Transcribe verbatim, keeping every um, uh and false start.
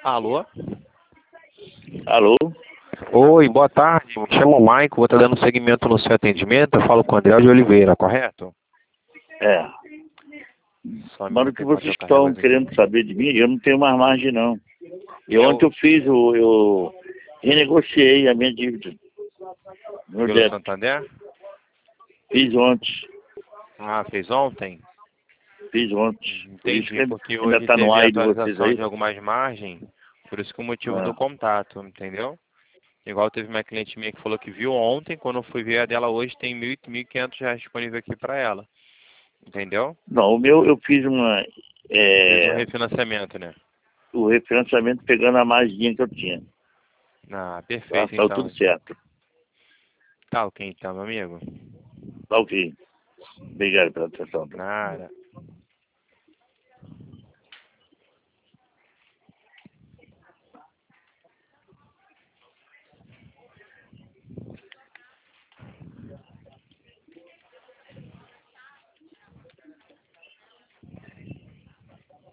Alô? Alô? Oi, boa tarde. Me chamo Maico, vou estar dando seguimento no seu atendimento. Eu falo com o André de Oliveira, correto? É. Só um Mas o minuto que aí pra vocês trocar a estão vozinha. querendo saber de mim, eu não tenho mais margem, não. E Eu- ontem eu fiz, o, eu renegociei a minha dívida. Meu Vila débito. Santander? Fiz ontem. Ah, fez ontem? Fiz ontem. Por isso que Entendi, porque ainda hoje está no teve ar aí de vocês atualização aí. de algumas margens, por isso que o motivo do Ah, contato, entendeu? Igual teve uma cliente minha que falou que viu ontem, quando eu fui ver a dela hoje, tem mil e quinhentos reais disponível aqui para ela, entendeu? não, o meu eu fiz uma, Fez o é, refinanciamento, né? o refinanciamento pegando a margem que eu tinha. Ah, Tá, perfeito tá tudo então. certo. Tá ok então, meu amigo. Tá ok. Obrigado pela atenção. Nada.